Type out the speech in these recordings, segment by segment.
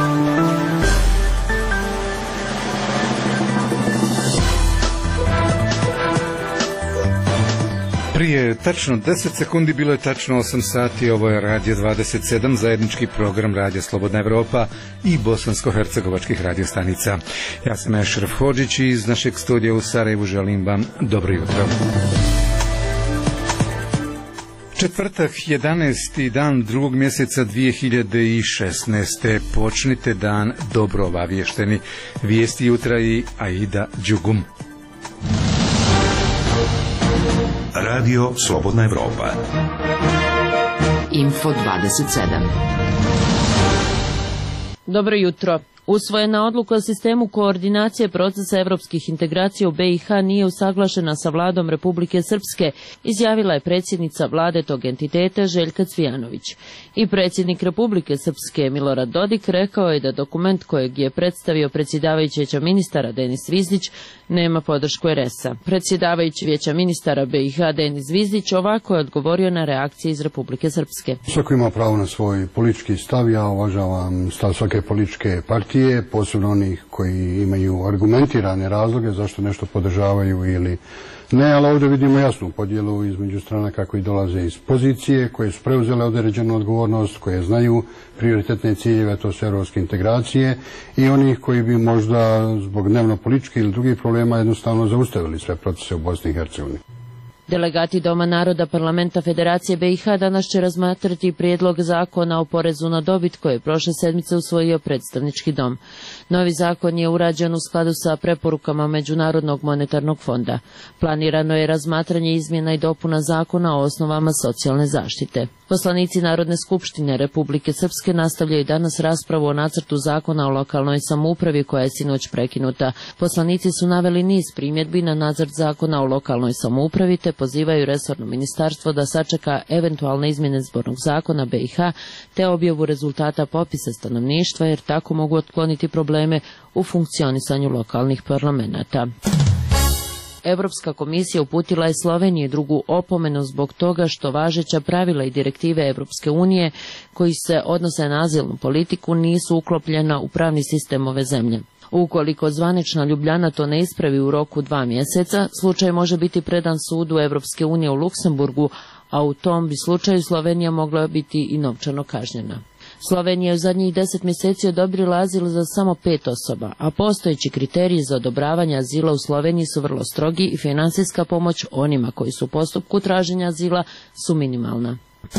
Prije tačno 10 sekundi bilo je tačno 8 sati, ovo je Radio 27, zajednički program Radija Slobodna Evropa i bosansko-hercegovačkih radiostanica. Ja sam Ešref Hodžić i iz našeg studija u Sarajevu želim vam dobro jutro. Četvrtak, 11. dan 2. mjeseca 2016. Počnite dan dobro obavješteni. Vijesti jutra i Aida Đugum. Radio Slobodna Evropa. Info 27. Dobro jutro. Usvojena odluka o sistemu koordinacije procesa evropskih integracija u BiH nije usaglašena sa vladom Republike Srpske, izjavila je predsjednica vlade tog entiteta Željka Cvijanović. I predsjednik Republike Srpske Milorad Dodik rekao je da dokument kojeg je predstavio predsjedavajući Vijeća ministara Denis Zvizdić nema podršku RS-a. Predsjedavajući Vijeća ministara BiH Denis Zvizdić ovako je odgovorio na reakcije iz Republike Srpske. Svako ima pravo na svoj politički stav, ja uvažavam stav svake političke partije, posebno onih koji imaju argumentirane razloge zašto nešto podržavaju ili ne, ali ovdje vidimo jasnu podjelu između stranaka koji dolaze iz pozicije, koje su preuzele određenu odgovornost, koje znaju prioritetne ciljeve, to su europske integracije, i onih koji bi možda zbog dnevno-političkih ili drugih problema jednostavno zaustavili sve procese u Bosni i Hercegovini. Delegati Doma naroda Parlamenta Federacije BiH danas će razmatrati prijedlog zakona o porezu na dobit koje je prošle sedmice usvojio predstavnički dom. Novi zakon je urađen u skladu sa preporukama Međunarodnog monetarnog fonda. Planirano je razmatranje izmjena i dopuna zakona o osnovama socijalne zaštite. Poslanici Narodne skupštine Republike Srpske nastavljaju danas raspravu o nacrtu zakona o lokalnoj samoupravi koja je sinoć prekinuta. Poslanici su naveli niz primjedbi na nacrt zakona o lokalnoj samoupravi te pozivaju resorno ministarstvo da sačeka eventualne izmjene zbornog zakona BiH te objavu rezultata popisa stanovništva jer tako mogu otkloniti probleme u funkcionisanju lokalnih parlamenata. Europska komisija uputila je Sloveniji drugu opomenu zbog toga što važeća pravila i direktive Europske unije koji se odnose na azilnu politiku nisu uklopljena u pravni sistem ove zemlje. Ukoliko zvanična Ljubljana to ne ispravi u roku 2 mjeseca, slučaj može biti predan sudu Europske unije u Luksemburgu, a u tom bi slučaju Slovenija mogla biti i novčano kažnjena. Slovenija je u zadnjih 10 mjeseci odobrila azil za samo 5 osoba, a postojeći kriteriji za odobravanje azila u Sloveniji su vrlo strogi i financijska pomoć onima koji su u postupku traženja azila su minimalna.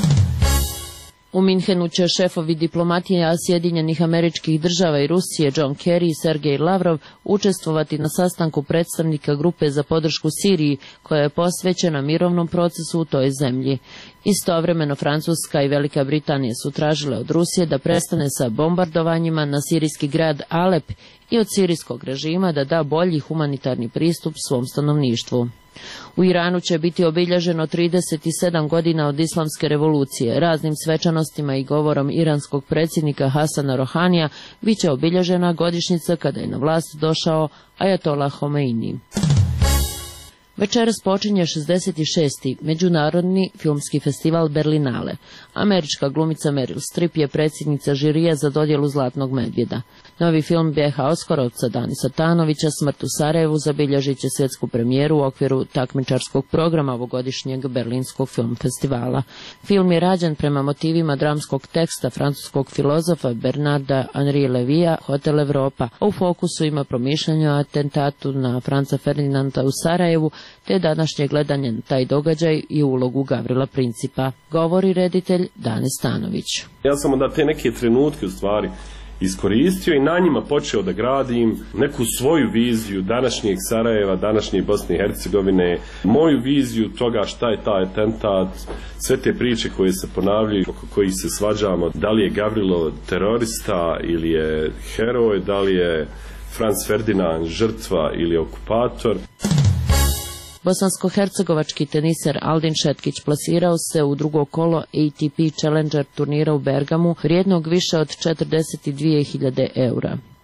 U Minhenu će šefovi diplomatije Sjedinjenih Američkih Država i Rusije John Kerry i Sergej Lavrov učestvovati na sastanku predstavnika grupe za podršku Siriji koja je posvećena mirovnom procesu u toj zemlji. Istovremeno Francuska i Velika Britanija su tražile od Rusije da prestane sa bombardovanjima na sirijski grad Alep i od sirijskog režima da da bolji humanitarni pristup svom stanovništvu. U Iranu će biti obilježeno 37 godina od islamske revolucije. Raznim svečanostima i govorom iranskog predsjednika Hasana Rohanija bit će obilježena godišnjica kada je na vlast došao Ajatollah Homeini. Večeras počinje 66. Međunarodni filmski festival Berlinale. Američka glumica Meryl Streep je predsjednica žirija za dodjelu Zlatnog medvjeda. Novi film Bijeha Oskarovca Danisa Tanovića Smrt u Sarajevu zabilježit će svjetsku premijeru u okviru takmičarskog programa ovogodišnjeg Berlinskog film festivala. Film je rađen prema motivima dramskog teksta francuskog filozofa Bernarda Henri Levija Hotel Evropa. U fokusu ima promišljanje o atentatu na Franca Ferdinanda u Sarajevu te današnje gledanje na taj događaj i ulogu Gavrila Principa, govori reditelj Danis Stanović. Ja sam onda te neke trenutke u stvari iskoristio i na njima počeo da gradim neku svoju viziju današnjeg Sarajeva, današnje Bosne i Hercegovine, moju viziju toga šta je taj atentat, sve te priče koje se ponavljaju, oko kojih se svađamo, da li je Gavrilo terorista ili je heroj, da li je Franz Ferdinand žrtva ili okupator. Bosansko-hercegovački teniser Aldin Šetkić plasirao se u drugo kolo ATP Challenger turnira u Bergamu vrijednog više od 42.000 eura.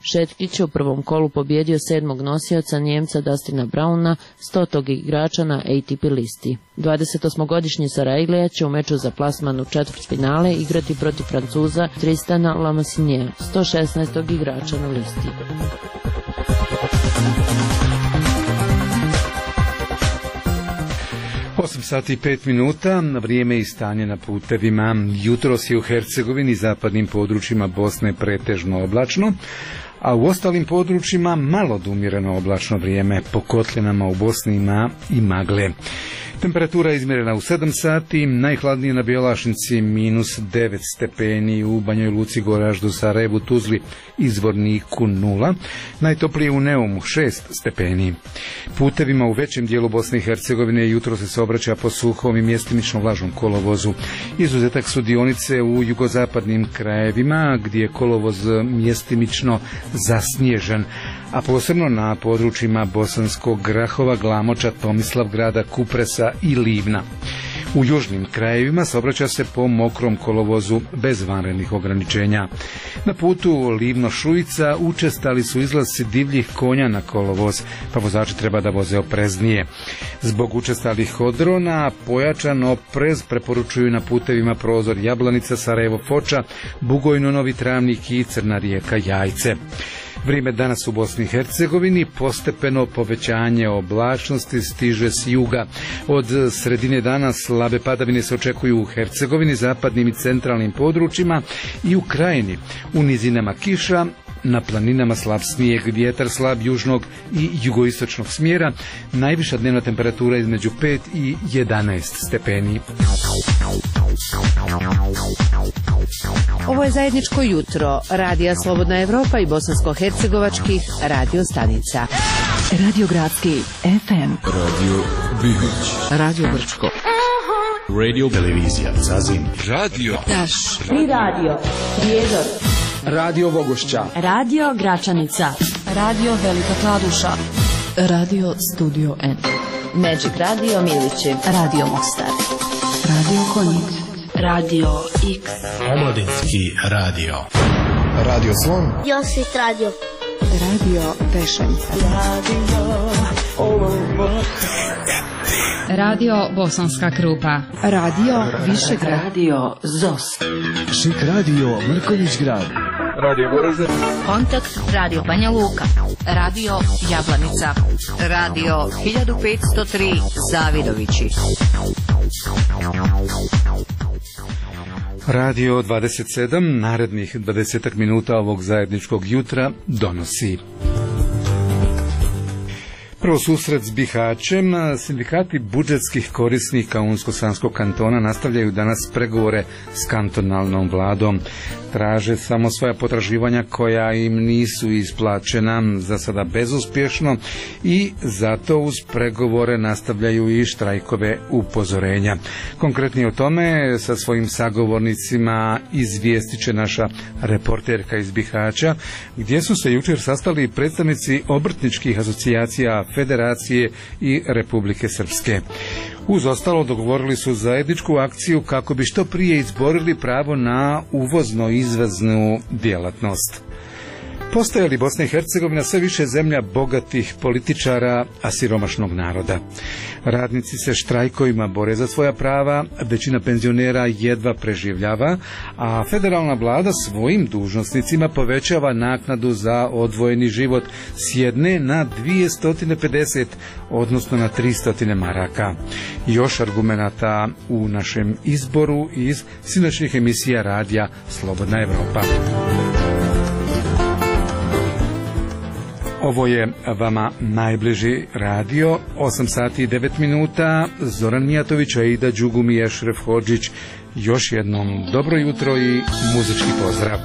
Šetkić je u prvom kolu pobjedio 7. nosioca Njemca Dustina Brauna, 100. igrača na ATP listi. 28-godišnji Sarajlija će u meču za plasman u četvrtfinale igrati protiv Francuza Tristana Lamassineja, 116. igrača na listi. Osam sati i 5 minuta, vrijeme i stanje na putevima. Jutros je u Hercegovini i zapadnim područjima Bosne pretežno oblačno, a u ostalim područjima malo do umjereno oblačno vrijeme. Po kotlinama u Bosni ima i magle. Temperatura je izmjerena u 7 sati, najhladnije na Bjelašnici -9 stepeni, u Banjoj Luci, Goraždu, Sarajevu, Tuzli i Zvorniku 0, najtoplije u Neumu 6 stepeni. Putevima u većem dijelu Bosne i Hercegovine jutro se saobraća po suhom i mjestimično vlažnom kolovozu. Izuzetak su dionice u jugozapadnim krajevima gdje je kolovoz mjestimično zasnježan, a posebno na područjima Bosanskog Grahova, Glamoča, Tomislavgrada, Kupresa i Livna. U južnim krajevima saobraća se po mokrom kolovozu bez vanrednih ograničenja. Na putu Livno-Šujica učestali su izlasci divljih konja na kolovoz, pa vozači treba da voze opreznije. Zbog učestalih odrona pojačan oprez preporučuju na putevima Prozor Jablanica, Sarajevo Foča, Bugojno, Novi Travnik i Crna Rijeka Jajce. Vrijeme danas u Bosni i Hercegovini postepeno povećanje oblačnosti stiže s juga. Od sredine dana slabe padavine se očekuju u Hercegovini, zapadnim i centralnim područjima i u krajini. U nizinama kiša, na planinama slab snijeg, vjetar slab južnog i jugoistočnog smjera, najviša dnevna temperatura između 5 i 11 stepeni. Ovo je zajedničko jutro Radija Slobodna Evropa i bosansko-hercegovačkih radio stanica. Radio Gradski FM, Radio Bihać, Radio Brčko, Radio Televizija Zazin, Radio Taš, Tri radio, Prijedor, Radio Vogošća, Radio Gračanica, Radio Velika Kladuša, Radio Studio N, Magic Radio Milići, Radio Mostar, Radio Konjic, Radio X, Omladinski radio, Radio Slon, Josit Radio, Radio Tešanjca, Radio Bosanska Krupa, Radio Višegrad, Radio ZOS, Šik Radio Mrković Grad, Radio Goražde, Kontakt Radio Banja Luka, Radio Jablanica, Radio 1503 Zavidovići, Radio 27, narednih 20 minuta ovog zajedničkog jutra donosi. Prvo susret s Bihaćem. Sindikati budžetskih korisnika Unsko-Sanskog kantona nastavljaju danas pregovore s kantonalnom vladom. Traže samo svoja potraživanja koja im nisu isplaćena, za sada bezuspješno, i zato uz pregovore nastavljaju i štrajkove upozorenja. Konkretnije o tome sa svojim sagovornicima izvijestit će naša reporterka iz Bihaća, gdje su se jučer sastali predstavnici obrtničkih asocijacija Federacije i Republike Srpske. Uz ostalo dogovorili su zajedničku akciju kako bi što prije izborili pravo na uvozno-izvoznu djelatnost. Postaje li Bosna i Hercegovina sve više zemlja bogatih političara, a siromašnog naroda? Radnici se štrajkovima bore za svoja prava, većina penzionera jedva preživljava, a federalna vlada svojim dužnosnicima povećava naknadu za odvojeni život s 1 na 250, odnosno na 300 maraka. Još argumenata u našem izboru iz sinoćnih emisija radija Slobodna Evropa. Ovo je vama najbliži radio, 8 sati i 9 minuta, Zoran Mijatović, Aida Đugumi, Ešref Hodžić. Još jednom dobro jutro i muzički pozdrav.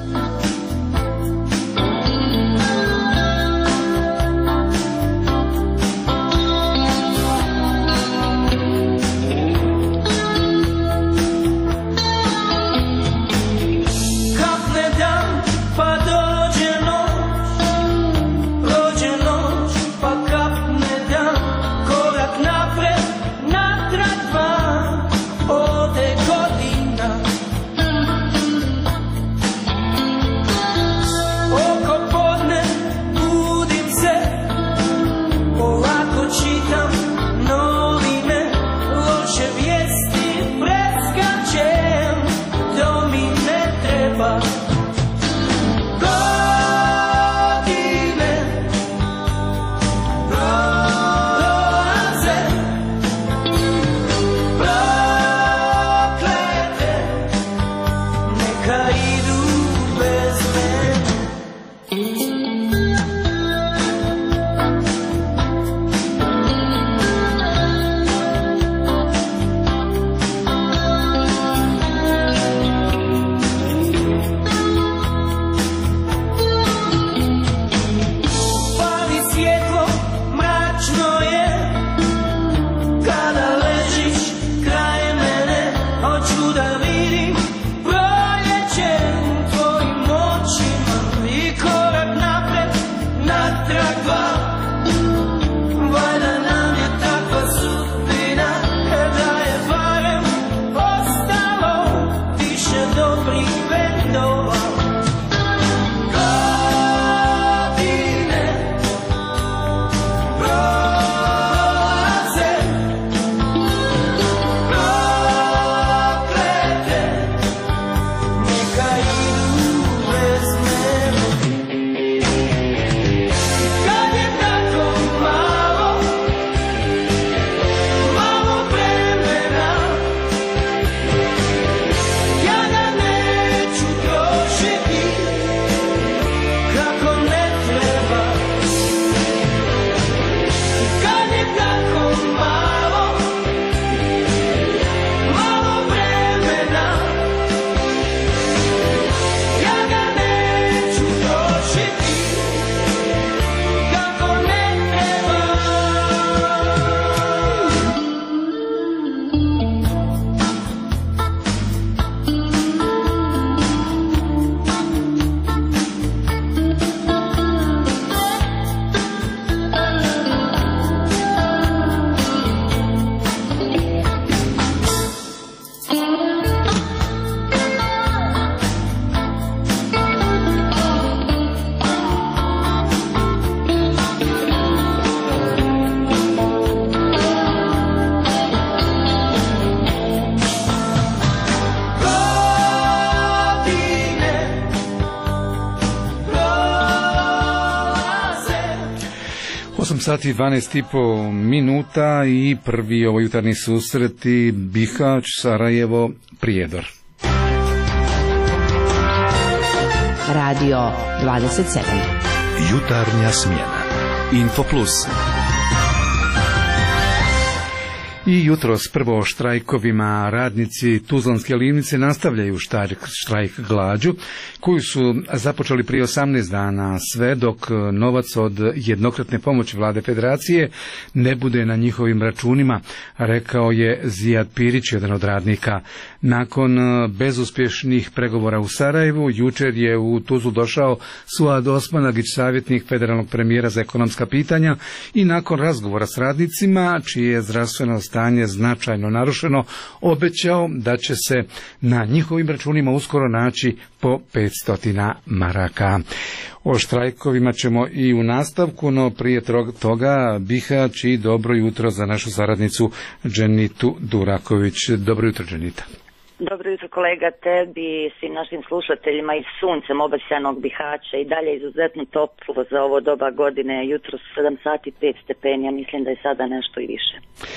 8 sati i 12,5 minuta i prvi ovo jutarnji susreti Bihać, Sarajevo, Prijedor. Radio 27. Jutarnja smjena. Info Plus. I jutros prvo o štrajkovima. Radnici Tuzlanske livnice nastavljaju štrajk glađu koju su započeli prije 18 dana, sve dok novac od jednokratne pomoći Vlade Federacije ne bude na njihovim računima, rekao je Zijad Pirić, jedan od radnika. Nakon bezuspješnih pregovora u Sarajevu, jučer je u Tuzlu došao Suad Osmanagić, savjetnik federalnog premijera za ekonomska pitanja, i nakon razgovora s radnicima, čije je zdravstveno stanje značajno narušeno, obećao da će se na njihovim računima uskoro naći po 500 maraka. O štrajkovima ćemo i u nastavku, no prije toga Bihać i dobro jutro za našu saradnicu Dženitu Duraković. Dobro jutro, Dženita. Dobro jutro kolega, tebi i svim našim slušateljima iz suncem obasjanog Bihaća. I dalje izuzetno toplo za ovo doba godine, jutro 7 sati 5 stepeni, ja mislim da je sada nešto i više.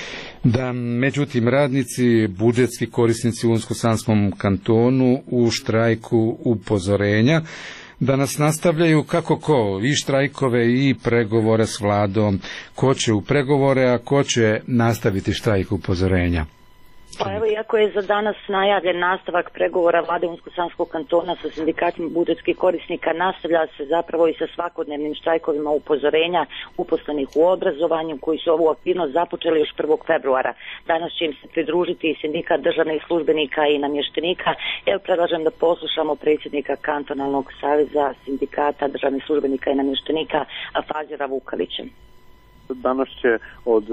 Da, međutim, radnici, budžetski korisnici u Unsko-Sanskom kantonu u štrajku upozorenja da nas nastavljaju kako ko, i štrajkove i pregovore s vladom. Ko će u pregovore, a ko će nastaviti štrajk upozorenja? Pa evo, iako je za danas najavljen nastavak pregovora vlade Unsko-Sanskog kantona sa sindikatima budžetskih korisnika, nastavlja se zapravo i sa svakodnevnim štrajkovima upozorenja uposlenih u obrazovanju, koji su ovu aktivnost započeli još 1. februara. Danas će im se pridružiti i sindikat državnih službenika i namještenika. Evo, predlažem da poslušamo predsjednika kantonalnog saveza sindikata državnih službenika i namještenika Fazira Vukalića. Danas će od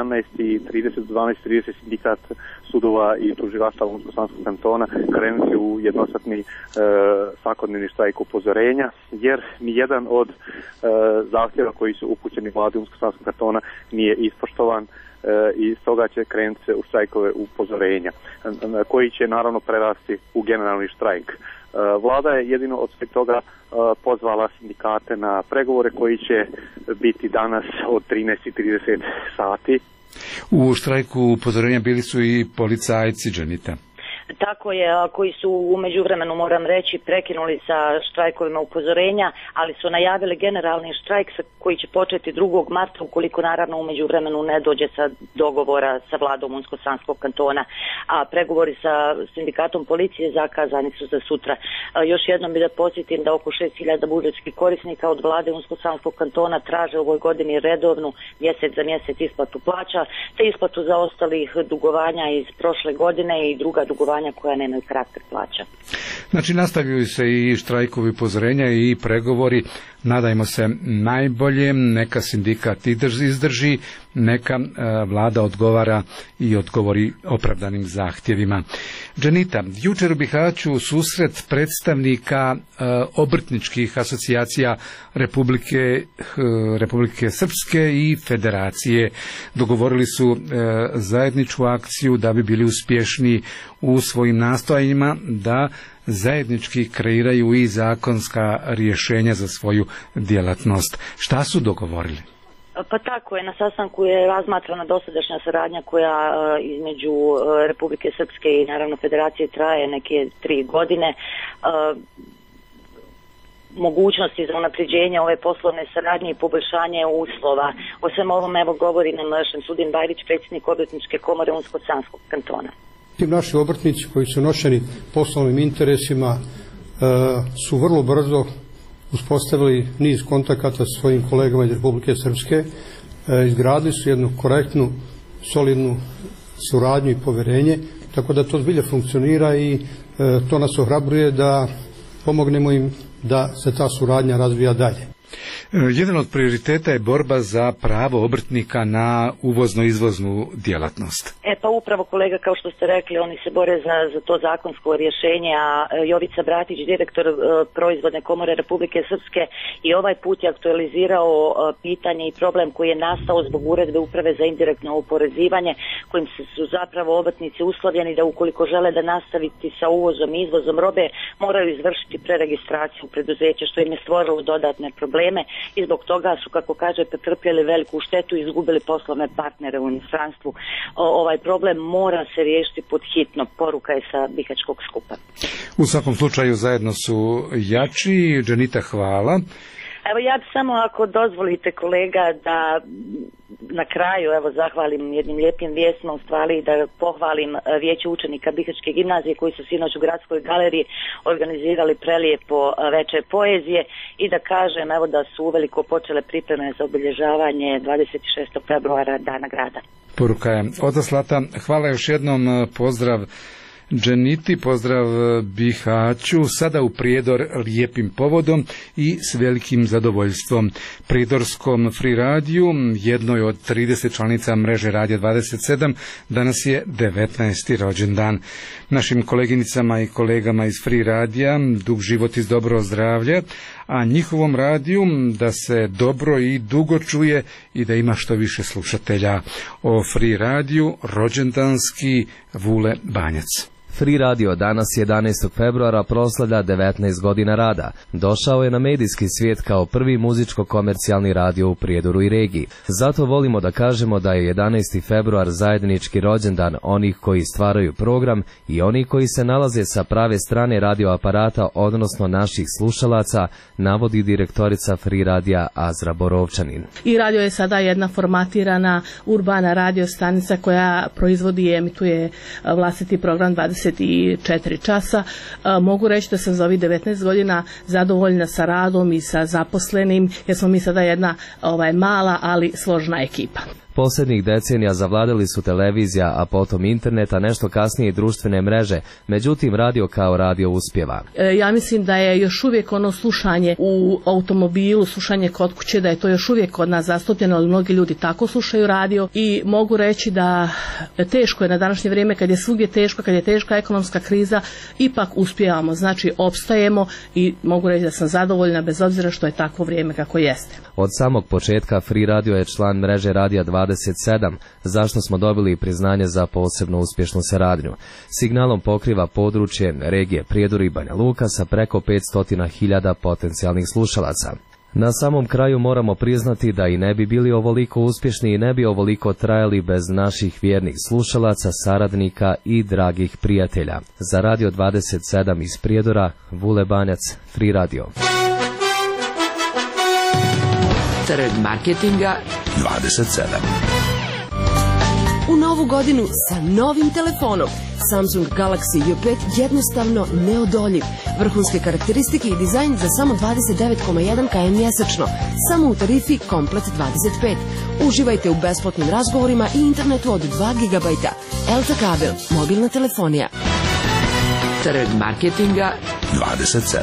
11:30 do 12:30 sindikat sudova i tužilaštva Unsko-Sanskog kantona krenuti u jednosatni svakodnevni štrajk upozorenja, jer nijedan od zahtjeva koji su upućeni vladi Unsko-Sanskog kantona nije ispoštovan i stoga će krenuti se u štrajkove upozorenja, koji će naravno prerasti u generalni štrajk. Vlada je jedino od sveg toga pozvala sindikate na pregovore koji će biti danas od 13:30 sati. U štrajku upozorenja bili su i policajci, Dženita. Tako je, koji su u međuvremenu, moram reći, prekinuli sa štrajkovima upozorenja, ali su najavili generalni štrajk koji će početi 2. marta, ukoliko naravno u međuvremenu ne dođe sa dogovora sa vladom Unsko-Sanskog kantona, a pregovori sa sindikatom policije zakazani su za sutra. Još jednom bi da podsjetim da oko 6.000 budžetskih korisnika od vlade Unsko-Sanskog kantona traže u ovoj godini redovnu mjesec za mjesec isplatu plaća, te isplatu za ostalih dugovanja iz prošle godine i druga dugovanja koja nemaju karakter plaća. Znači, nastavljaju se i štrajkovi upozorenja i pregovori. Nadajmo se najbolje, neka sindikat izdrži, neka vlada odgovara i odgovori opravdanim zahtjevima. Dženita, jučer u Bihaću susret predstavnika obrtničkih asocijacija Republike Srpske i Federacije. Dogovorili su zajedničku akciju da bi bili uspješni u svojim nastojanjima da zajednički kreiraju i zakonska rješenja za svoju djelatnost. Šta su dogovorili? Pa tako je, na sastanku je razmatrana dosadašnja saradnja koja između Republike Srpske i naravno Federacije traje neke 3 godine. Mogućnosti za unapređenje ove poslovne saradnje i poboljšanje uslova. O svem ovom evo govori nam Šemsudin Bajrić, predsjednik Obrtničke komore Unsko-Sanskog kantona. Ti naši obrtnici koji su nošeni poslovnim interesima su vrlo brzo uspostavili niz kontakata sa svojim kolegama iz Republike Srpske, izgradili su jednu korektnu, solidnu suradnju i poverenje, tako da to zbilja funkcionira i to nas ohrabruje da pomognemo im da se ta suradnja razvija dalje. Jedan od prioriteta je borba za pravo obrtnika na uvozno-izvoznu djelatnost. Pa upravo, kolega, kao što ste rekli, oni se bore za to zakonsko rješenje, a Jovica Bratić, direktor Proizvodne komore Republike Srpske, i ovaj put je aktualizirao pitanje i problem koji je nastao zbog uredbe Uprave za indirektno oporezivanje, kojim su zapravo obrtnici uslovljeni da ukoliko žele da nastaviti sa uvozom i izvozom robe, moraju izvršiti preregistraciju preduzeća, što im je stvorilo dodatne probleme. i zbog toga su, kako kaže, pretrpjeli veliku štetu i izgubili poslovne partnere u inostranstvu. Ovaj problem mora se riješiti pod hitno. Poruka je sa Bihaćkog skupa. U svakom slučaju zajedno su jači. Dženita, hvala. Evo ja bi samo, ako dozvolite kolega, da na kraju zahvalim jednim lijepim vijestima, u stvari da pohvalim vijeće učenika Bihaćke gimnazije koji su sinoć u Gradskoj galeriji organizirali prelijepo večer poezije i da kažem da su uveliko počele pripreme za obilježavanje 26. februara Dana grada. Poruka je odaslata. Hvala još jednom, pozdrav Dženiti, pozdrav Bihaću, sada u Prijedor lijepim povodom i s velikim zadovoljstvom. Prijedorskom Free radiju, jednoj od 30 članica mreže Radija 27, danas je 19. rođendan. Našim koleginicama i kolegama iz Free radija dug život i dobro zdravlje, a njihovom radiju da se dobro i dugo čuje i da ima što više slušatelja. O Free radiju rođendanski Vule Banjac. Free radio danas 11. februara proslavlja 19 godina rada. Došao je na medijski svijet kao prvi muzičko-komercijalni radio u Prijedoru i regiji. Zato volimo da kažemo da je 11. februar zajednički rođendan onih koji stvaraju program i onih koji se nalaze sa prave strane radioaparata, odnosno naših slušalaca, navodi direktorica Free radija Azra Borovčanin. I radio je sada jedna formatirana urbana radio stanica koja proizvodi i emituje vlastiti program 24 časa. Mogu reći da sam za ovih 19 godina zadovoljna sa radom i sa zaposlenim, jer smo mi sada jedna mala, ali složna ekipa. Posljednjih decenija zavladali su televizija, a potom interneta, nešto kasnije i društvene mreže, međutim radio kao radio uspjeva. Ja mislim da je još uvijek ono slušanje u automobilu, slušanje kod kuće, da je to još uvijek kod nas zastupljeno, ali mnogi ljudi tako slušaju radio i mogu reći da teško je na današnje vrijeme, kad je svugdje teško, kad je teška ekonomska kriza, ipak uspijevamo, znači opstajemo i mogu reći da sam zadovoljna bez obzira što je takvo vrijeme kako jeste. Od samog početka Free radio je član mreže Radija 27, zašto smo dobili priznanje za posebno uspješnu saradnju. Signalom pokriva područje regije Prijedor i Banja Luka sa preko 500.000 potencijalnih slušalaca. Na samom kraju moramo priznati da i ne bi bili ovoliko uspješni i ne bi ovoliko trajali bez naših vjernih slušalaca, saradnika i dragih prijatelja. Za Radio 27 iz Prijedora, Vule Banjac, Free radio. Trg marketinga 27. U novu godinu sa novim telefonom. Samsung Galaxy U5 jednostavno neodoljiv. Vrhunske karakteristike i dizajn za samo 29,1 km mjesečno. Samo u tarifi Komplet 25. Uživajte u besplatnim razgovorima i internetu od 2 GB. Elta kabel, mobilna telefonija. Trg marketinga 27.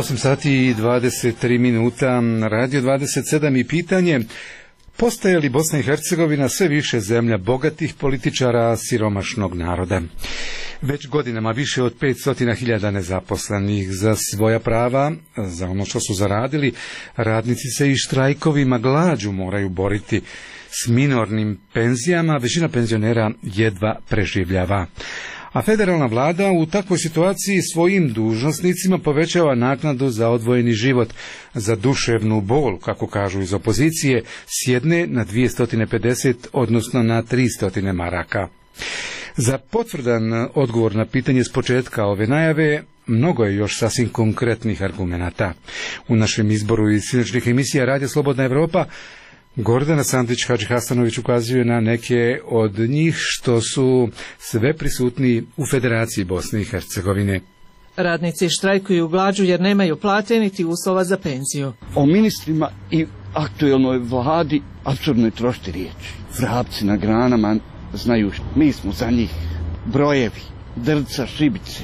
8 sati i 23 minuta, Radio 27 i pitanje: postaje li Bosna i Hercegovina sve više zemlja bogatih političara, siromašnog naroda? Već godinama više od 500.000 nezaposlenih. Za svoja prava, za ono što su zaradili, radnici se i štrajkovima glađu moraju boriti. S minornim penzijama većina penzionera jedva preživljava. A federalna vlada u takvoj situaciji svojim dužnosnicima povećava naknadu za odvojeni život, za duševnu bol, kako kažu iz opozicije, s 1 na 250, odnosno na 300 maraka. Za potvrdan odgovor na pitanje s početka ove najave mnogo je još sasvim konkretnih argumenata. U našem izboru iz sinoćnih emisija Radio Slobodna Evropa Gordana Sandić-Hadžihasanović ukazuje na neke od njih što su sve prisutni u Federaciji Bosne i Hercegovine. Radnici štrajkuju glađu jer nemaju plate niti uslova za penziju. O ministrima i aktuelnoj vladi apsurdno je trošiti riječi. Vrapci na granama znaju, mi smo za njih brojevi, drca, šibice.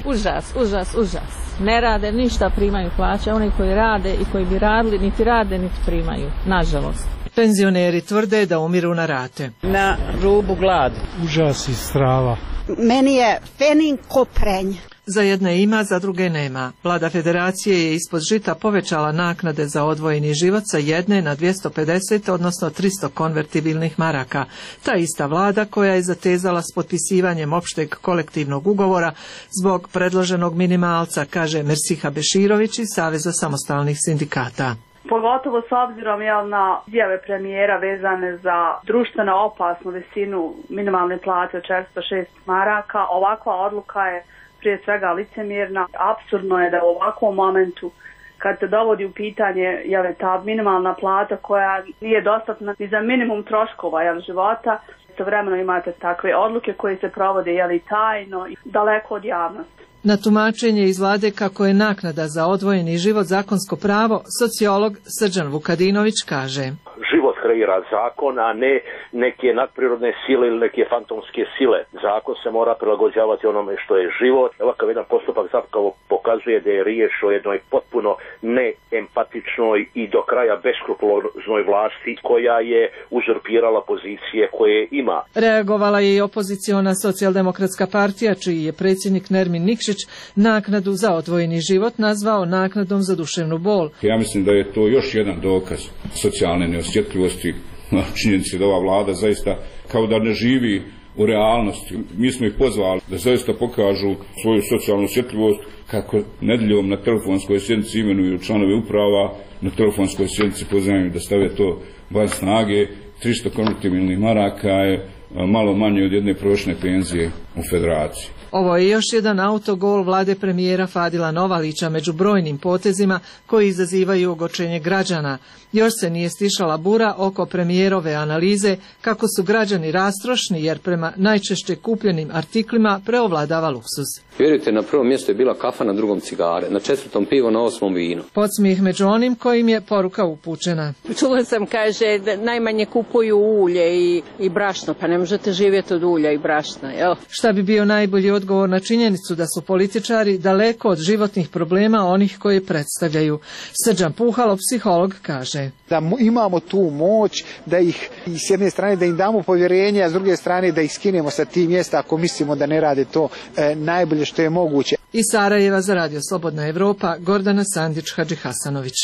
Užas. Ne rade ništa, primaju plaće. Oni koji rade i koji bi radili, niti rade, niti primaju. Nažalost. Penzioneri tvrde da umiru na rate. Na rubu gladu. Užas i strava. Meni je fenin koprenj. Za jedne ima, za druge nema. Vlada federacije je ispod žita povećala naknade za odvojeni život sa 1 na 250, odnosno 300 konvertibilnih maraka. Ta ista vlada koja je zatezala s potpisivanjem opšteg kolektivnog ugovora zbog predloženog minimalca, kaže Mersiha Beširović iz Saveza samostalnih sindikata. Pogotovo s obzirom na izjave premijera vezane za društveno opasnu visinu minimalne plate od 406 maraka, ovakva odluka je prije svega licemjerna. Apsurdno je da u ovakvom momentu, kad se dovodi u pitanje ta minimalna plata koja nije dostatna ni za minimum troškova života, istovremeno imate takve odluke koje se provode tajno i daleko od javnosti. Na tumačenje iz vlade kako je naknada za odvojeni život zakonsko pravo, sociolog Srđan Vukadinović kaže: život kreira zakon, a ne neke nadprirodne sile ili neke fantomske sile. Zakon se mora prilagođavati onome što je život. Ovakav jedan postupak zapravo pokazuje da je riječ o jednoj potpuno neempatičnoj i do kraja beskrupuloznoj vlasti koja je uzurpirala pozicije koje ima. Reagovala je i opoziciona socijaldemokratska partija, čiji je predsjednik Nermin Nikšić naknadu za odvojeni život nazvao naknadom za duševnu bol. Ja mislim da je to još jedan dokaz socijalne neosjetljivosti, činjenici da ova vlada zaista kao da ne živi u realnosti. Mi smo ih pozvali da zaista pokažu svoju socijalnu osjetljivost kako nedjeljom na telefonskoj sjednici imenuju članovi uprava, na telefonskoj sjednici pozivaju da stave to van snage. 300 konvertibilnih maraka je malo manje od jedne prosječne penzije u federaciji. Ovo je još jedan autogol vlade premijera Fadila Novalića među brojnim potezima koji izazivaju ogorčenje građana. Još se nije stišala bura oko premijerove analize kako su građani rastrošni jer prema najčešće kupljenim artiklima preovladava luksuz. Vjerujte, na prvom mjestu je bila kafa, na drugom cigare, na 4. pivo, na 8. vino. Podsmijeh među onim kojim je poruka upućena. Čula sam, kaže, da najmanje kupuju ulje i brašno, pa ne možete živjeti od ulja i brašna. Jel? Šta bi bio najbolji odgovor na činjenicu da su političari daleko od životnih problema onih koji predstavljaju? Srđan Puhalo, psiholog, kaže: da imamo tu moć da ih s jedne strane da im damo povjerenje, a s druge strane da ih skinemo sa tih mjesta ako mislimo da ne rade to najbolje što je moguće. Iz Sarajeva za Radio Slobodna Evropa, Gordana Sandić-Hadžihasanović.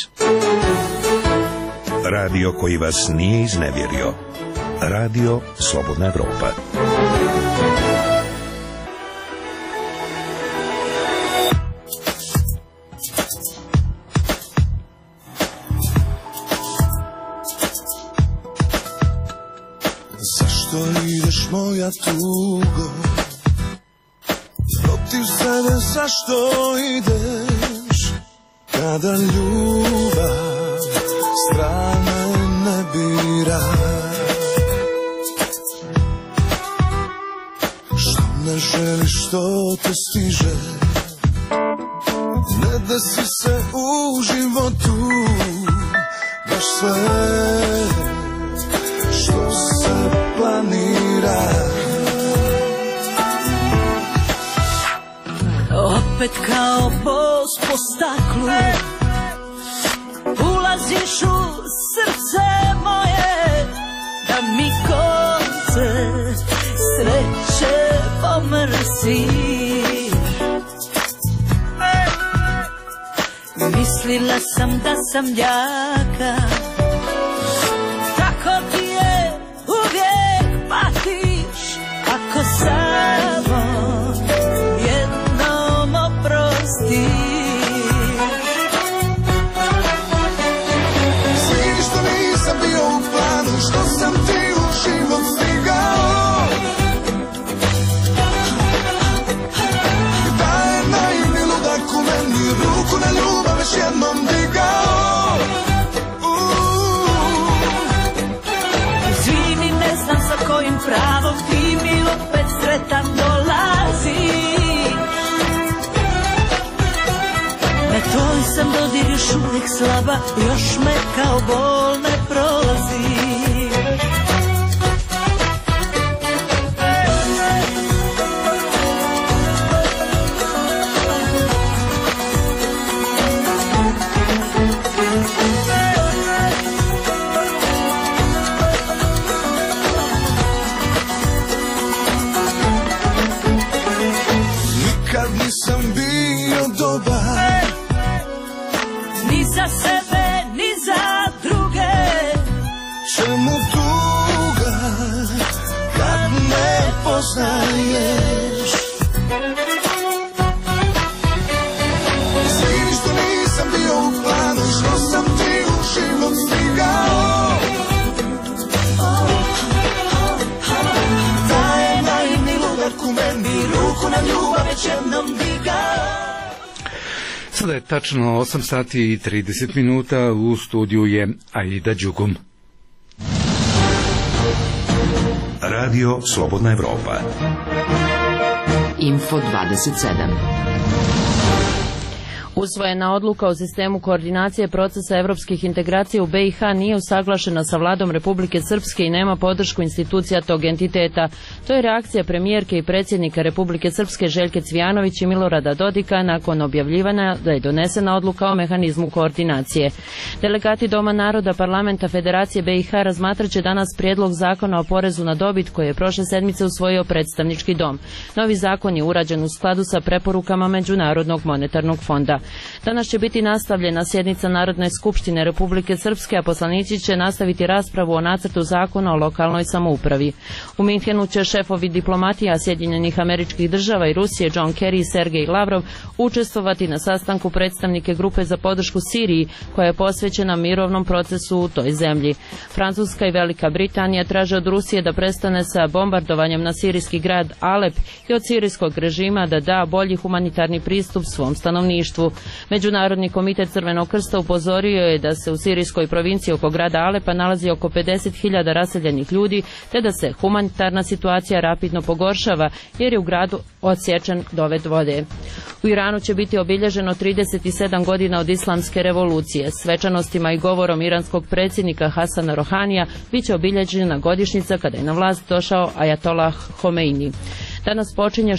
Radio koji vas nije iznevjerio. Radio Slobodna Evropa. Zašto ideš moja tugo? Protiv sebe zašto ideš? Kada ljubav strane ne bira. Što ne želiš, što te stiže? Ne desi se u životu baš sve što se planira. Opet kao bos po staklu ulaziš u srce moje, da mi konce sreće pomrsi. Mislila sam da sam jaka, tako ti je uvijek patiš, ako samo jednom oprostiš. Svini što nisam bio u planu, što sam ti u život stigao. Da je naivni ludak u meni, ruku na ljubav još jednom digao. Izvini, ne znam sa kojim pravom ti mi opet sretan dolazi. Na tvoj sam dodir još uvijek slaba, još me kao bol ne prolazi. Nikad nisam bio dobar, ni za sebe, ni za druge. čemu tuga kad ne poznaješ? Svini što nisam bio u planu, što sam ti u život stigao. Da je naivni ludak u meni, ruku na ljubav već jednom digao. Sada je tačno 8 sati i 30 minuta, u studiju je Aida Đugum. Radio Slobodna Evropa. Info 27. Usvojena odluka o sistemu koordinacije procesa evropskih integracija u BiH nije usaglašena sa vladom Republike Srpske i nema podršku institucija tog entiteta. To je reakcija premijerke i predsjednika Republike Srpske Željke Cvijanović i Milorada Dodika nakon objavljivanja da je donesena odluka o mehanizmu koordinacije. Delegati Doma naroda Parlamenta Federacije BiH razmatrat će danas prijedlog zakona o porezu na dobit koji je prošle sedmice usvojio predstavnički dom. Novi zakon je urađen u skladu sa preporukama Međunarodnog monetarnog fonda. Danas će biti nastavljena sjednica Narodne skupštine Republike Srpske, a poslanici će nastaviti raspravu o nacrtu zakona o lokalnoj samoupravi. U Minhenu će šefovi diplomatija Sjedinjenih Američkih Država i Rusije John Kerry i Sergej Lavrov učestvovati na sastanku predstavnike grupe za podršku Siriji koja je posvećena mirovnom procesu u toj zemlji. Francuska i Velika Britanija traže od Rusije da prestane sa bombardovanjem na sirijski grad Alep i od sirijskog režima da da bolji humanitarni pristup svom stanovništvu. Međunarodni komitet Crvenog krsta upozorio je da se u sirijskoj provinciji oko grada Alepa nalazi oko 50.000 raseljenih ljudi, te da se humanitarna situacija rapidno pogoršava jer je u gradu odsječen dovod vode. U Iranu će biti obilježeno 37 godina od islamske revolucije. Svečanostima i govorom iranskog predsjednika Hasana Rohanija bit će obilježena godišnjica kada je na vlast došao Ajatollah Homeini. Danas počinje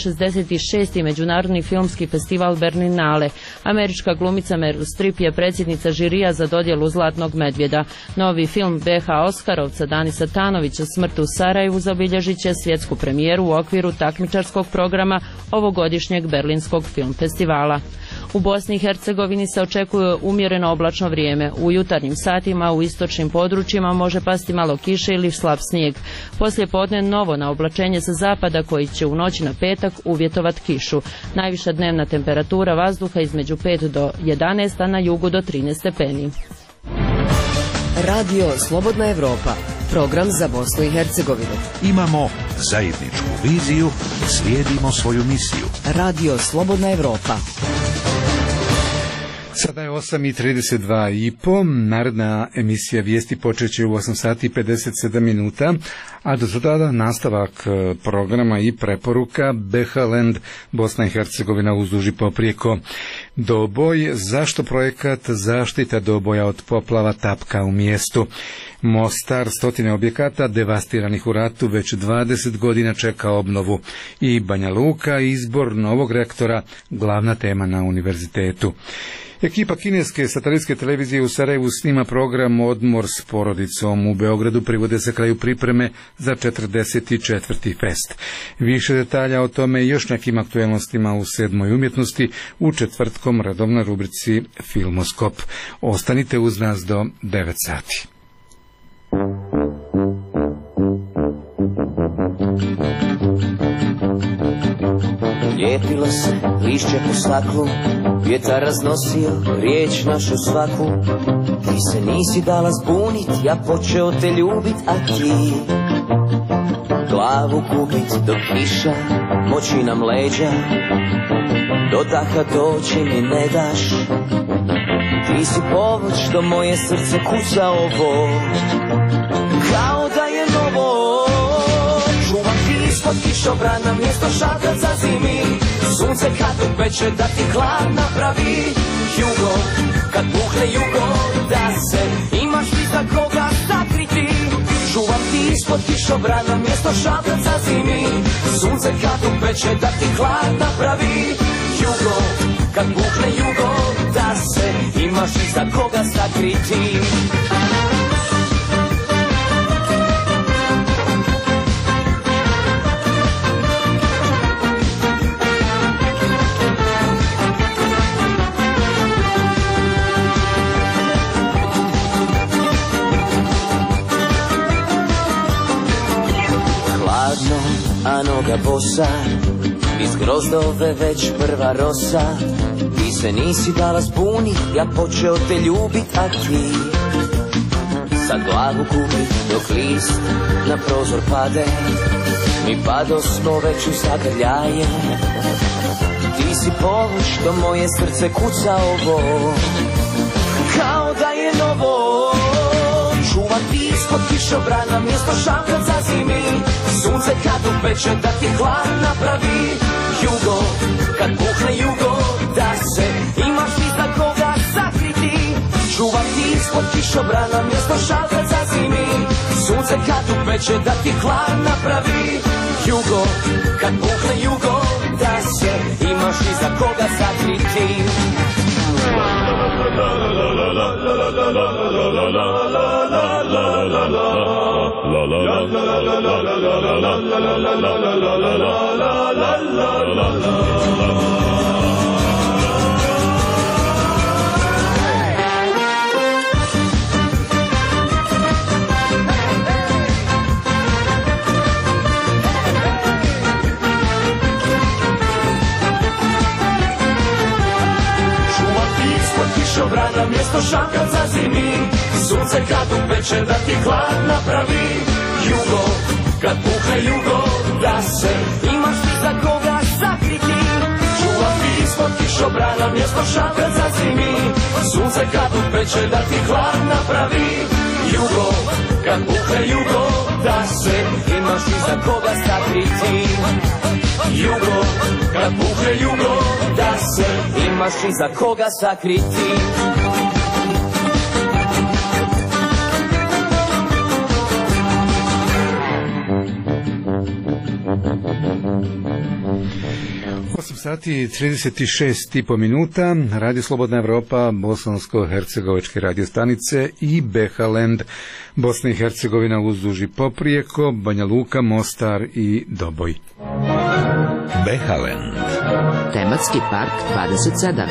66. Međunarodni filmski festival Berlinale. Američka glumica Meryl Streep je predsjednica žirija za dodjelu Zlatnog medvjeda. Novi film BH Oskarovca Danisa Tanovića Smrt u Sarajevu zabilježit će svjetsku premijeru u okviru takmičarskog programa ovogodišnjeg Berlinskog film festivala. U Bosni i Hercegovini se očekuje umjereno oblačno vrijeme. U jutarnjim satima u istočnim područjima može pasti malo kiše ili slab snijeg. Poslije podne novo na oblačenje sa zapada koji će u noći na petak uvjetovat kišu. Najviša dnevna temperatura vazduha između 5 do 11, a na jugu do 13 stepeni. Radio Slobodna Evropa. Program za Bosnu i Hercegovinu. Imamo zajedničku viziju i slijedimo svoju misiju. Radio Slobodna Evropa. Sada je 8:32,5, naredna emisija vijesti počeće u 8:57, a do tada nastavak programa i preporuka BH Land, Bosna i Hercegovina uzduž i poprijeko. Doboj, zašto projekat zaštita Doboja od poplava tapka u mjestu. Mostar, stotine objekata devastiranih u ratu već 20 godina čeka obnovu. I Banja Luka, izbor novog rektora, glavna tema na univerzitetu. Ekipa kineske satelitske televizije u Sarajevu snima program Odmor s porodicom. U Beogradu privode se kraju pripreme za 44. fest. Više detalja o tome i još nekim aktuelnostima u 7. umjetnosti u četvrtkom redovnoj rubrici Filmoskop. Ostanite uz nas do 9 sati. Lijepilo se lišće po staklu, vjetar raznosio riječ našu svaku. Ti se nisi dala zbunit, ja počeo te ljubit, a ti glavu kubit do kiša, moći nam leđa, do daha doći mi ne daš. Ti si povoć do moje srce kuca ovo, kao da je novo. Čuvam ti ispod kišobrana mjesto šatraca zimi, sunce kad upeče da ti hlad napravi. Jugo, kad puhne jugo, da se imaš ti za koga sakriti. Čuvam ti ispod kišobrana mjesto šatraca zimi, sunce kad upeče da ti hlad napravi. Jugo, kad puhne jugo, da se imaš ti za koga sakriti. A noga bosa, iz grozdove već prva rosa. Ti se nisi dala zbunit, ja počeo te ljubit, a ti sad glavu kupit dok list na prozor pade. Mi pado smo već u zagrljaje, ti si povuć do moje srce kuca ovo, kao da je novo. Čuvam ti ispod kišobrana mjesto šatraca zimi, sunce kad upeče da ti hlad napravi. Jugo, kad puhne jugo, da se imaš ti za koga sakriti. Čuvam ti ispod kišobrana mjesto šatraca zimi, sunce kad upeče da ti hlad napravi. Jugo, kad puhne jugo, da se imaš ti za koga sakriti. Kišobrana mjesto šatraca zimi, sunce kad upeče da ti hlad napravi. Jugo, kad puhne jugo, da se imaš ti za koga sakriti. Čuvam ti ispod kišobrana mjesto šatraca zimi, sunce kad upeče da ti hlad napravi. Jugo, kad puhne jugo, da se imaš ti za koga sakriti. Jugo, kad puhne jugo, da se imaš ti za koga sakriti. Sati 36,5 minuta, Radio Slobodna Evropa, bosansko-hercegovačke radio stanice i Behaland, Bosna i Hercegovina uzduž i poprijeko, Banja Luka, Mostar i Doboj. Behaland. Tematski park 27.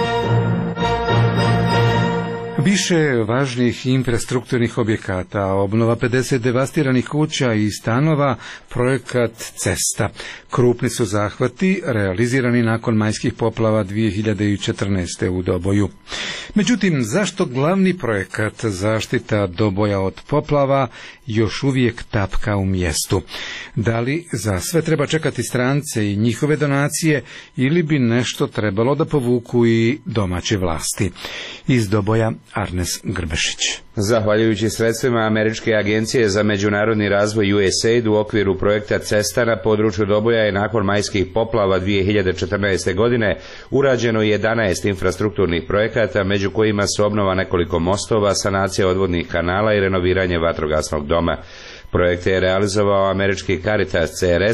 Više važnih infrastrukturnih objekata, obnova 50 devastiranih kuća i stanova, projekat Cesta. Krupni su zahvati realizirani nakon majskih poplava 2014. u Doboju. Međutim, zašto glavni projekat zaštita Doboja od poplava još uvijek tapka u mjestu? Da li za sve treba čekati strance i njihove donacije ili bi nešto trebalo da povuku i domaće vlasti? Iz Doboja Arnes Grbešić. Zahvaljujući sredstvima Američke agencije za međunarodni razvoj USAID u okviru projekta Cesta na području Doboja je nakon majskih poplava 2014. godine urađeno 11 infrastrukturnih projekata, među kojima su obnova nekoliko mostova, sanacija odvodnih kanala i renoviranje vatrogasnog doma. Projekte je realizovao američki Caritas CRS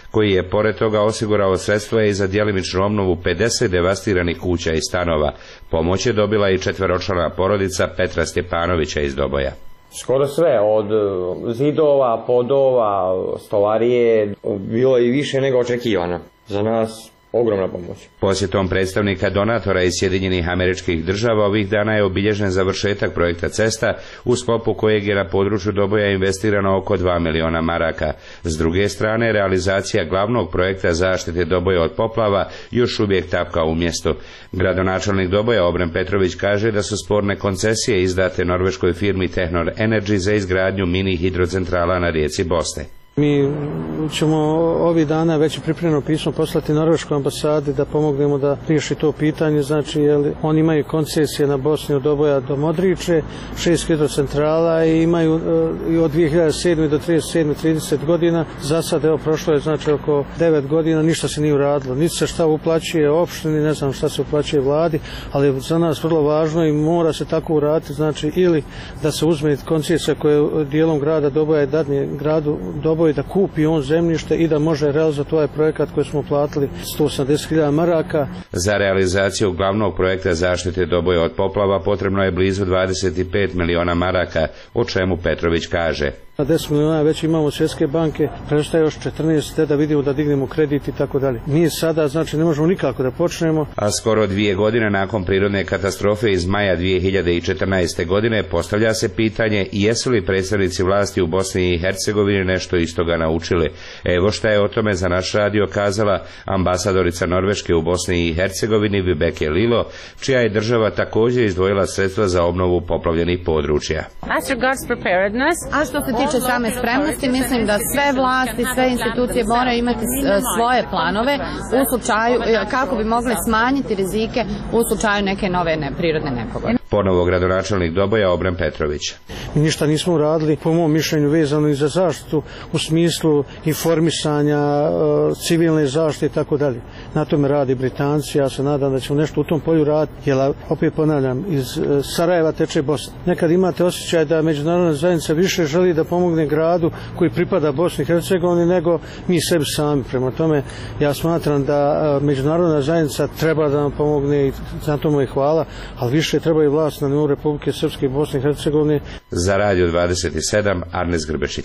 koji je pored toga osigurao sredstva i za djelimičnu obnovu 50 devastiranih kuća i stanova. Pomoć je dobila i 4-člana porodica Petra Stjepanovića iz Doboja. Skoro sve, od zidova, podova, stolarije, bilo je i više nego očekivano. Za nas ogromna pomoć. Posjetom predstavnika donatora iz Sjedinjenih Američkih Država ovih dana je obilježen završetak projekta cesta, u sklopu kojeg je na području Doboja investirano oko 2 miliona maraka. S druge strane, realizacija glavnog projekta zaštite Doboja od poplava još uvijek tapka u mjestu. Gradonačelnik Doboja Obren Petrović kaže da su sporne koncesije izdate norveškoj firmi Tehnor Energy za izgradnju mini hidrocentrala na rijeci Bosne. Mi ćemo ovih dana već pripremljeno pismo poslati Norveškoj ambasadi da pomognemo da riješi to pitanje, znači jer oni imaju koncesije na Bosni od Doboja do Modriče, 6 hidrocentrala i imaju od 2007. do 30 godina. Za sad, evo, prošlo je znači oko 9 godina, ništa se nije uradilo. Niti se šta uplaćuje opštini, ne znam šta se uplaćuje vladi, ali za nas vrlo važno i mora se tako uraditi, znači ili da se uzme koncesija koje dijelom grada Doboja i dadne gradu Doboja da kupi on zemljište i da može realizovati ovaj projekat koji smo platili 180.000 maraka. Za realizaciju glavnog projekta zaštite Doboja od poplava potrebno je blizu 25 miliona maraka, o čemu Petrović kaže. 10 miliona već imamo Svjetske banke, preostaje još 14 da vidimo da dignemo kredit i tako dalje. Mi sada znači ne možemo nikako da počnemo. A skoro 2 godine nakon prirodne katastrofe iz maja 2014. godine postavlja se pitanje jesu li predstavnici vlasti u Bosni i Hercegovini nešto iz toga naučili. Evo šta je o tome za naš radio kazala ambasadorica Norveške u Bosni i Hercegovini Vibeke Lilo, čija je država također izdvojila sredstva za obnovu poplavljenih područja. A što se tiče same spremnosti, mislim da sve vlasti, sve institucije moraju imati svoje planove u slučaju kako bi mogli smanjiti rizike u slučaju neke nove prirodne nepogode. Ponovo gradonačelnik Doboja Obren Petrović. Mi ništa nismo uradili, po mom mišljenju, vezano i za zaštitu u smislu informisanja, civilne zaštite i tako dalje. Na tome radi Britanci, ja se nadam da ćemo nešto u tom polju raditi, jer opet ponavljam, iz Sarajeva teče Bosna. Nekad imate osjećaj da međunarodna zajednica više želi da pomogne gradu koji pripada Bosni i Hercegovini nego mi sebi sami. Prema tome, ja smatram da međunarodna zajednica treba da nam pomogne i za to mu je hvala, ali više treba i vlast na nivou Republike Srpske i Bosne i Hercegovine. Za Radio 27, Arnes Grbešić.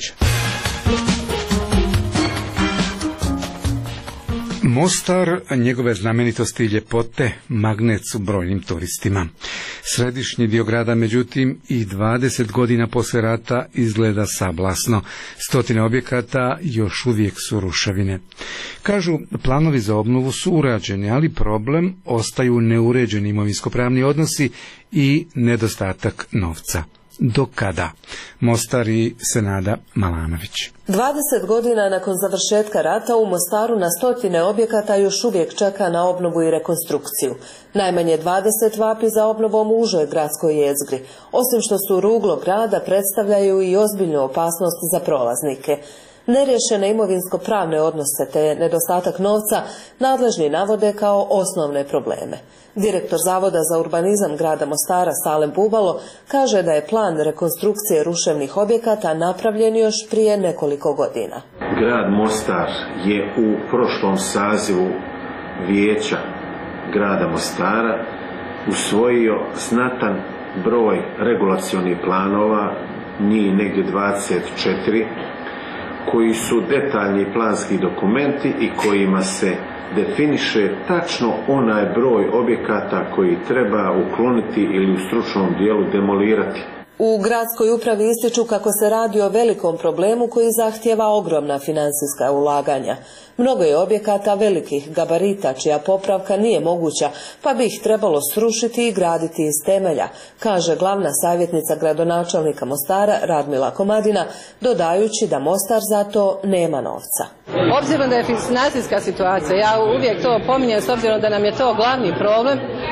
Mostar, njegove znamenitosti i ljepote, magnet su brojnim turistima. Središnji dio grada, međutim, i 20 godina poslije rata izgleda sablasno. Stotine objekata još uvijek su ruševine. Kažu, planovi za obnovu su urađeni, ali problem ostaju neuređeni imovinsko-pravni odnosi i nedostatak novca. Do kada? Mostar i Senada Malanović. 20 godina nakon završetka rata u Mostaru na stotine objekata još uvijek čeka na obnovu i rekonstrukciju. Najmanje 20 vapi za obnovom u užoj gradskoj jezgri. Osim što su ruglo grada, predstavljaju i ozbiljnu opasnost za prolaznike. Nerješene imovinsko-pravne odnose te nedostatak novca nadležni navode kao osnovne probleme. Direktor Zavoda za urbanizam grada Mostara Salem Bubalo kaže da je plan rekonstrukcije ruševnih objekata napravljen još prije nekoliko godina. Grad Mostar je u prošlom sazivu vijeća grada Mostara usvojio znatan broj regulacionih planova, njih negdje 24, koji su detaljni planski dokumenti i kojima se definiše tačno onaj broj objekata koji treba ukloniti ili u stručnom dijelu demolirati. U gradskoj upravi ističu kako se radi o velikom problemu koji zahtijeva ogromna financijska ulaganja. Mnogo je objekata velikih gabarita čija popravka nije moguća, pa bi ih trebalo srušiti i graditi iz temelja, kaže glavna savjetnica gradonačelnika Mostara Radmila Komadina, dodajući da Mostar za to nema novca. Obzirom da je financijska situacija, ja uvijek to pominjem s obzirom da nam je to glavni problem,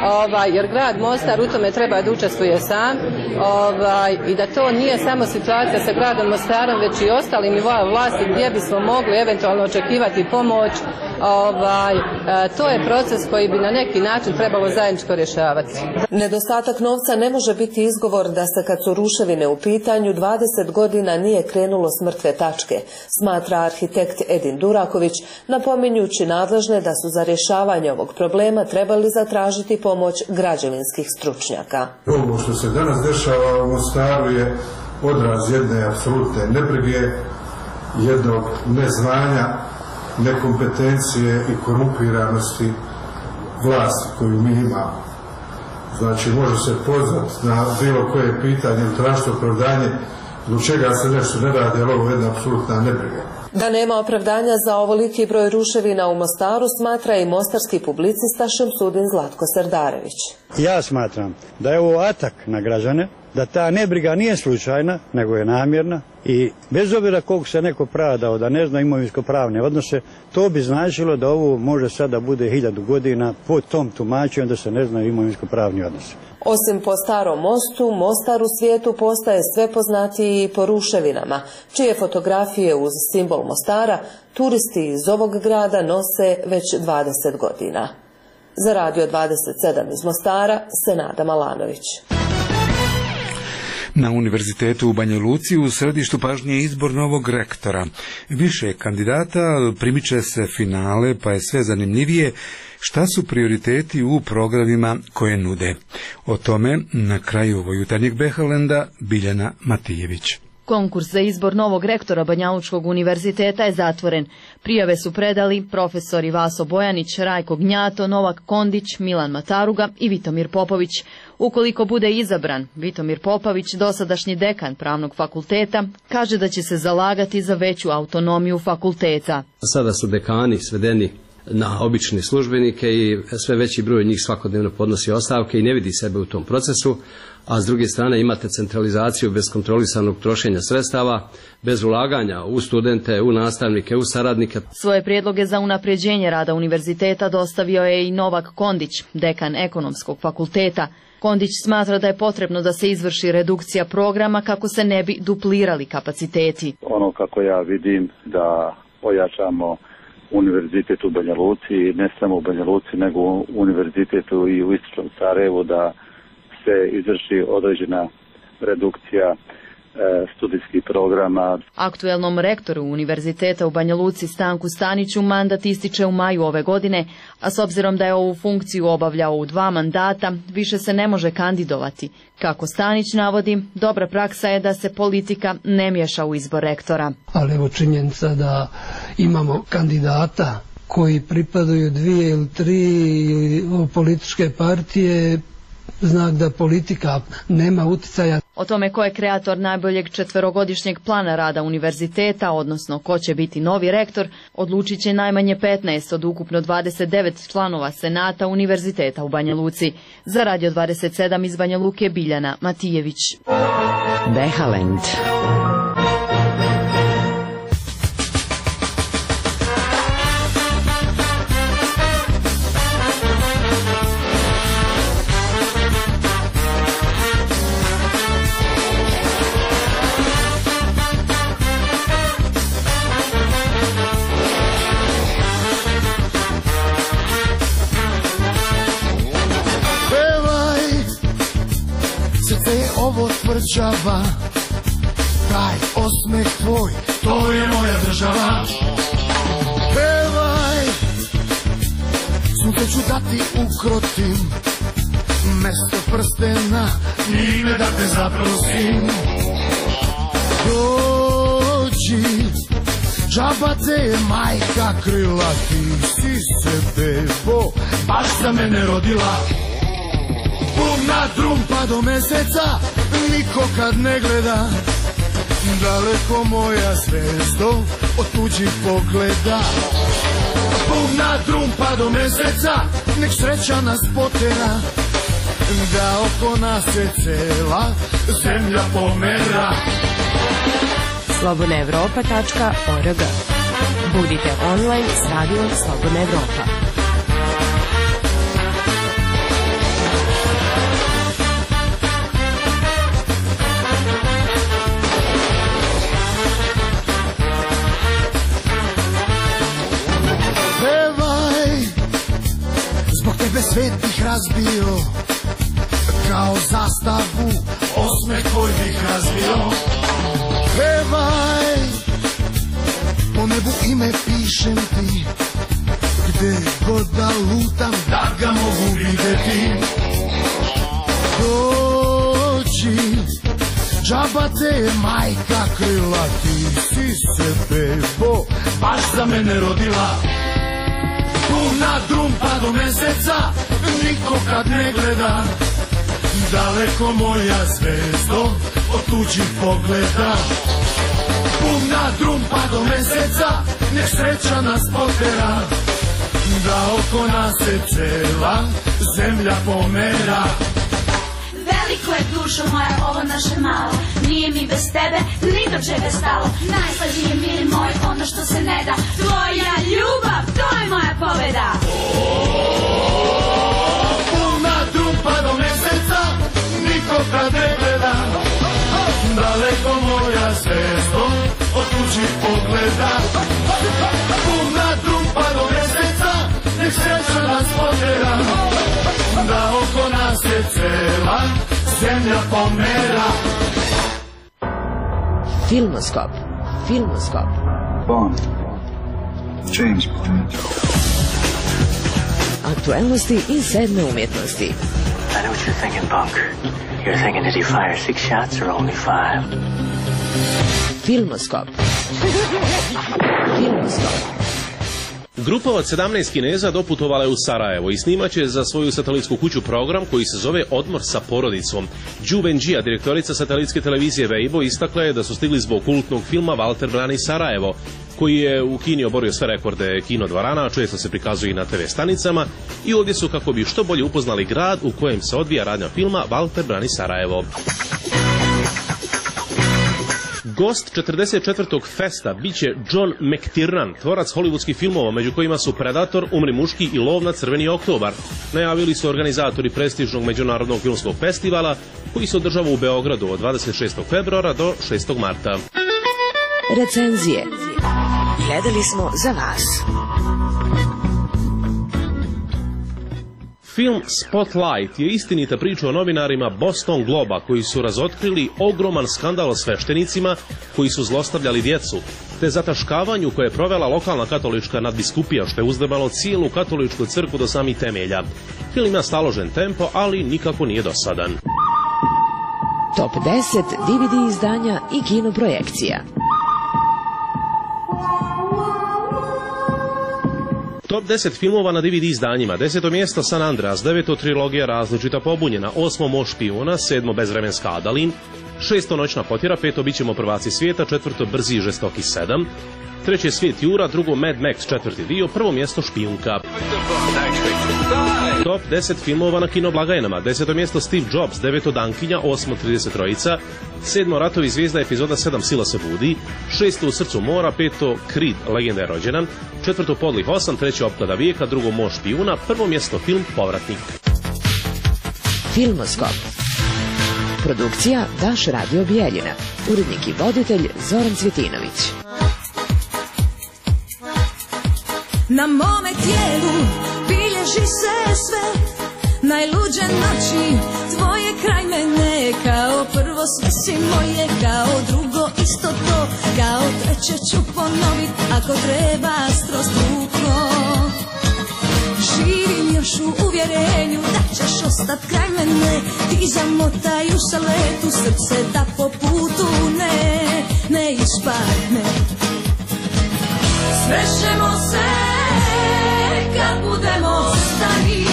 jer grad Mostar u tome treba da učestvuje sam i da to nije samo situacija sa gradom Mostarom, već i ostalim nivoima vlasti gdje bismo mogli eventualno očekivati pomoć. To je proces koji bi na neki način trebalo zajedničko rješavati. Nedostatak novca ne može biti izgovor da se, kad su ruševine u pitanju, 20 godina nije krenulo s mrtve tačke, smatra arhitekt Edin Duraković, napominjući nadležne da su za rješavanje ovog problema trebali zatražiti pomoć građevinskih stručnjaka. Ovo što se danas dešava u Mostaru je odraz jedne apsolutne nebrige, jednog neznanja, nekompetencije i korumpiranosti vlasti koju mi imamo. Znači, može se pozvati na bilo koje pitanje ili tražiti opravdanje zbog čega se nešto ne radi, ali ovo je jedna apsolutna nebriga. Da nema opravdanja za ovoliki broj ruševina u Mostaru, smatra i mostarski publicista Šemsudin Zlatko Serdarević. Ja smatram da je ovo atak na građane, da ta nebriga nije slučajna, nego je namjerna i bez obzira koliko se neko pravdao da ne zna imovinsko-pravne odnose, to bi značilo da ovo može sada bude 1000 godina po tom tumačenju da se ne zna imovinsko-pravni odnose. Osim po Starom mostu, Mostar u svijetu postaje sve poznatiji po ruševinama, čije fotografije uz simbol Mostara turisti iz ovog grada nose već 20 godina. Za Radio 27 iz Mostara, Senada Malanović. Na Univerzitetu u Banja Luci u središtu pažnje je izbor novog rektora. Više kandidata, primiče se finale, pa je sve zanimljivije šta su prioriteti u programima koje nude. O tome na kraju ovog jutarnjeg Behalenda Biljana Matijević. Konkurs za izbor novog rektora Banjalučkog univerziteta je zatvoren. Prijave su predali profesori Vaso Bojanić, Rajko Gnjato, Novak Kondić, Milan Mataruga i Vitomir Popović. Ukoliko bude izabran, Vitomir Popović, dosadašnji dekan Pravnog fakulteta, kaže da će se zalagati za veću autonomiju fakulteta. Sada su dekani svedeni na obične službenike i sve veći broj njih svakodnevno podnosi ostavke i ne vidi sebe u tom procesu, a s druge strane imate centralizaciju bez kontrolisanog trošenja sredstava, bez ulaganja u studente, u nastavnike, u saradnike. Svoje prijedloge za unapređenje rada univerziteta dostavio je i Novak Kondić, dekan Ekonomskog fakulteta. Kondić smatra da je potrebno da se izvrši redukcija programa kako se ne bi duplirali kapaciteti. Ono kako ja vidim da ojačamo univerzitet u Banja Luci, ne samo u Banja Luci, nego u univerzitetu i u Istočnom Sarajevu, da se izvrši određena redukcija studijskih programa. Aktuelnom rektoru Univerziteta u Banja Luci Stanku Staniću mandat ističe u maju ove godine, a s obzirom da je ovu funkciju obavljao u 2 mandata, više se ne može kandidovati. Kako Stanić navodi, dobra praksa je da se politika ne miješa u izbor rektora. Ali evo činjenica da imamo kandidata koji pripadaju 2 ili 3 političke partije, znak da politika nema utjecaja. O tome ko je kreator najboljeg 4-godišnjeg plana rada univerziteta, odnosno ko će biti novi rektor, odlučit će najmanje 15 od ukupno 29 članova Senata Univerziteta u Banja Luci. Za Radio 27 iz Banja Luke Biljana Matijević. Behalend. Tvrđava, taj osmeh tvoj, to je moja država. Pevaj, sunce ću da ti ukrotim, mesto prstena, njime da te zaprosim. Dođi, džaba te je majka krila, ti si se bebo, baš za mene rodila. Puna trumpa do meseca, niko kad ne gleda, daleko moja zvezdo od tuđih pogleda. Puna trumpa do meseca, nek sreća nas potera, da oko nas se cela zemlja pomera. slobodnaevropa.org. Budite online s radijom Slobodna Evropa. svet bih razbio, kao zastavu osme koji bih razbio. Pevaj, po nebu ime pišem ti, gde god da lutam, da ga mogu videti. Dođi, džaba te je majka krila, ti si se bebo baš za mene rodila. Puna trumpa do meseca, niko kad ne gleda, daleko moja zvezdo od tuđih pogleda. Puna trumpa do meseca, nek sreća nas potera, da oko nas se cela zemlja pomera. Veliko je dušo moja ovo naše malo, nije mi bez tebe ni do čega stalo. Najslađi je mir moj ono što se ne da, tvoja ljubav, to je moja pobeda. Puna trumpa do meseca, niko kad ne gleda, daleko moja zvezdo od tuđih pogleda. Puna trumpa do meseca, nek sreća nas potera, da oko nas je cela zemlja pomera. Filmoskop. Filmoskop. Bond. James Bond. Aktuelnosti i sedme umjetnosti. I know what you're thinking, Bunk. You're thinking, did he fire 6 shots or only 5? Filmoskop. Filmoskop. Grupa od 17 Kineza doputovala je u Sarajevo i snimaće za svoju satelitsku kuću program koji se zove Odmor sa porodicom. Đu Benđija, direktorica satelitske televizije Weibo, istakla je da su stigli zbog kultnog filma Walter brani Sarajevo, koji je u Kini oborio sve rekorde kino dvorana, često se prikazuje i na TV stanicama, i ovdje su kako bi što bolje upoznali grad u kojem se odvija radnja filma Walter brani Sarajevo. Gost 44. festa biće John McTiernan, tvorac hollywoodskih filmova, među kojima su Predator, Umri muški i Lov na crveni oktobar. Najavili su organizatori prestižnog međunarodnog filmskog festivala koji se održava u Beogradu od 26. februara do 6. marta. Recenzije. Gledali smo za vas. Film Spotlight je istinita priča o novinarima Boston Globa koji su razotkrili ogroman skandal o sveštenicima koji su zlostavljali djecu, te zataškavanju koje je provela lokalna katolička nadbiskupija, što je uzdrmalo cijelu katoličku crkvu do samih temelja. Film ima staložen tempo, ali nikako nije dosadan. Top 10 DVD izdanja i kinoprojekcija. Top 10 filmova na DVD izdanjima. 10. mjesto San Andreas, 9. trilogija Različita pobunjena, 8. Mož špijuna, 7. Bezvremenska Adalin, 6. Noćna potjera, 5. Bićemo prvaci svijeta, 4. Brzi i žestoki 7, 3. Svijet Jura, 2. Mad Max, 4. dio, 1. mjesto Špijunka. Top 10 filmova na kinoblagajnama. 10. mjesto Steve Jobs, 9. Dankinja, 8. 33, 7. Ratovi zvijezda, epizoda 7. Sila se budi, 6. U srcu mora, 5. Creed, legenda je rođena, 4. Podlih 8, 3. Opklada vijeka, 2. Mož špijuna, 1. mjesto film Povratnik. Filmoskop. Produkcija Daš Radio Bijeljina. Urednik i voditelj Zoran Cvjetinović. Na mome tijelu bilježi se sve, najluđe noći tvoje kraj mene. Kao prvo sve si moje, kao drugo isto to, kao treće ću ponovit ako treba strostruko. Živim još u uvjerenju da ćeš ostat kraj mene, ti zamotaju sa letu srce da po putu ne ispadne. Srećemo se kad budemo stari,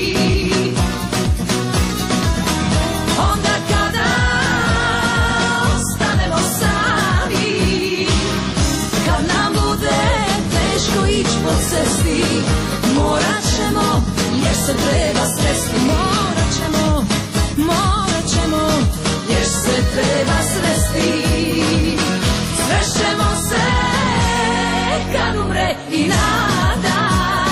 onda kada ostanemo sami, kad nam bude teško ići po cesti, morat ćemo jer se treba sresti, morat ćemo jer se treba sresti. Srećemo se kad umre i nada,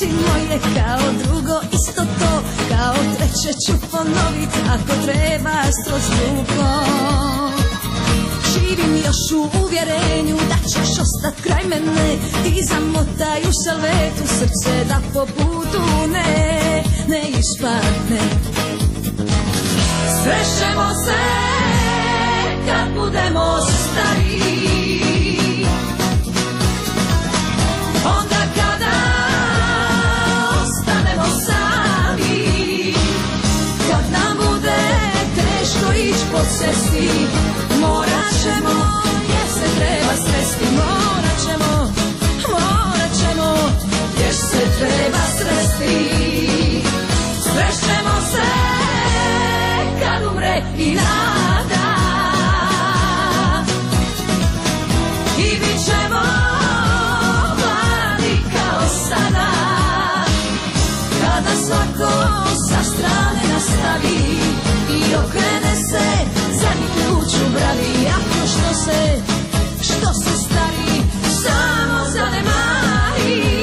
si moje, kao drugo isto to, kao treće ću ponovit, ako treba skroz drugo. Živim još u uvjerenju da ćeš ostat kraj mene, ti zamotaj u salvetu srce da po putu ne ispadne. Srećemo se kad budemo stariji, onda kada ostanemo sami, kad nam bude teško ići po cesti, morat ćemo, jer se treba sresti, morat ćemo, jer se treba sresti. Srećemo se kad umre i nada, i bit ćemo mladi kao sada, kada svako sa strane nastavi i okrene se zadnji ključ u bravi, ako što se stari samo zanemari.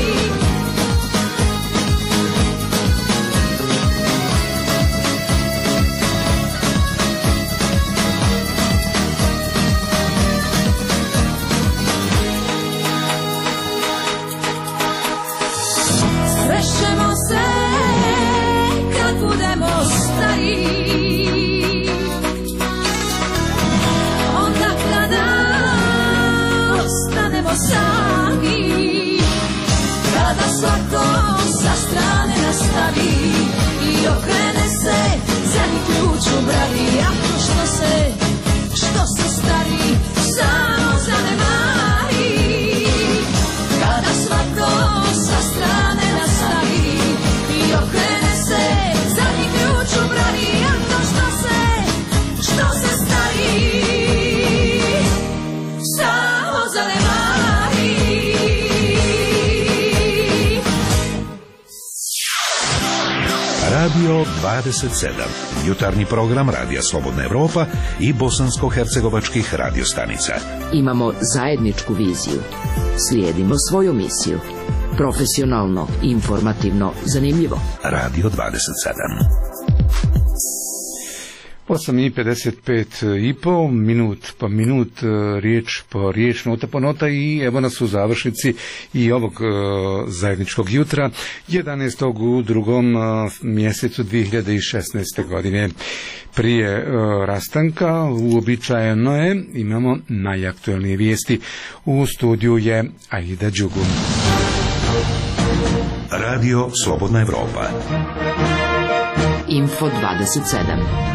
Srećemo se kad budemo stariji, onda kada ostanemo sami, kada svako sa strane nastavi i okrene se zadnji ključ u bravi, ako što se stari samo zanemari, kada svako sa strane nastavi i okrene se zadnji ključ u bravi, ako što se stari samo zanemari. Radio 27, jutarnji program Radija Slobodna Evropa i bosansko-hercegovačkih radiostanica. Imamo zajedničku viziju. Slijedimo svoju misiju. Profesionalno, informativno, zanimljivo. Radio 27. 8:55 minut po minut, riječ po riječ, nota po nota, i evo nas u završnici i ovog zajedničkog jutra 11. u drugom mjesecu 2016. godine. Prije rastanka uobičajeno je, imamo najaktualnije vijesti. U studiju je Aida Đugun. Radio Slobodna Evropa. Info 27.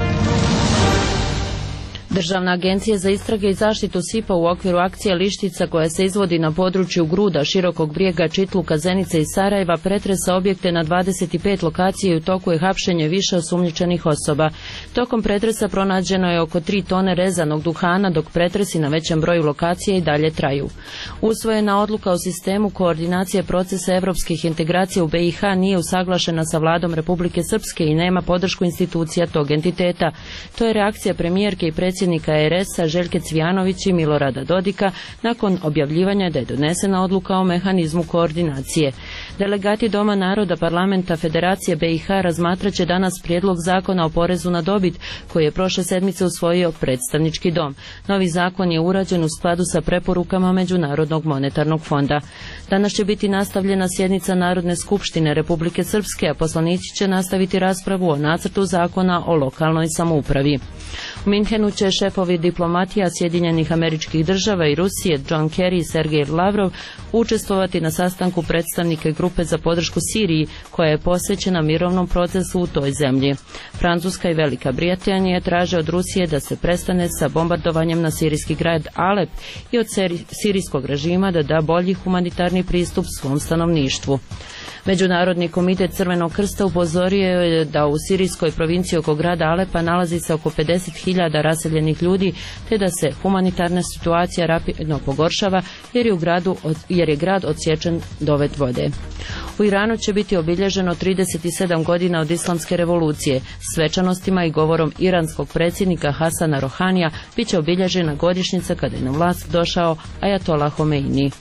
Državna agencija za istrage i zaštitu SIP-a u okviru akcije Lištica, koja se izvodi na području Gruda, Širokog Brijega, Čitluka, Zenice i Sarajeva, pretresa objekte na 25 lokacija i u toku je hapšenje više osumnjičenih osoba. Tokom pretresa pronađeno je oko 3 tone rezanog duhana, dok pretresi na većem broju lokacija i dalje traju. Usvojena odluka o sistemu koordinacije procesa evropskih integracija u BiH nije usaglašena sa vladom Republike Srpske i nema podršku institucija tog entiteta. To je reakcija premijerke i predsjednika RS-a Željke Cvijanović i Milorada Dodika nakon objavljivanja da je donesena odluka o mehanizmu koordinacije. Delegati Doma naroda Parlamenta Federacije BiH razmatraće danas prijedlog zakona o porezu na dobit, koji je prošle sedmice usvojio predstavnički dom. Novi zakon je urađen u skladu sa preporukama Međunarodnog monetarnog fonda. Danas će biti nastavljena sjednica Narodne skupštine Republike Srpske, a poslanici će nastaviti raspravu o nacrtu zakona o lokalnoj samoupravi. U Minhenu će šefovi diplomatija Sjedinjenih Američkih Država i Rusije John Kerry i Sergej Lavrov učestvovati na sastanku predstavnike grupe za podršku Siriji, koja je posvećena mirovnom procesu u toj zemlji. Francuska i Velika Britanija traže od Rusije da se prestane sa bombardovanjem na sirijski grad Alep i od sirijskog režima da da bolji humanitarni pristup svom stanovništvu. Međunarodni komitet Crvenog krsta upozorio je da u sirijskoj provinciji oko grada Alepa nalazi se oko 50.000 raseljenih ljudi, te da se humanitarna situacija rapidno pogoršava jer je grad odsječen dovet vode. U Iranu će biti obilježeno 37 godina od islamske revolucije. Svečanostima i govorom iranskog predsjednika Hasana Rohanija bit će obilježena godišnjica kada je na vlast došao Ajatola Homeini.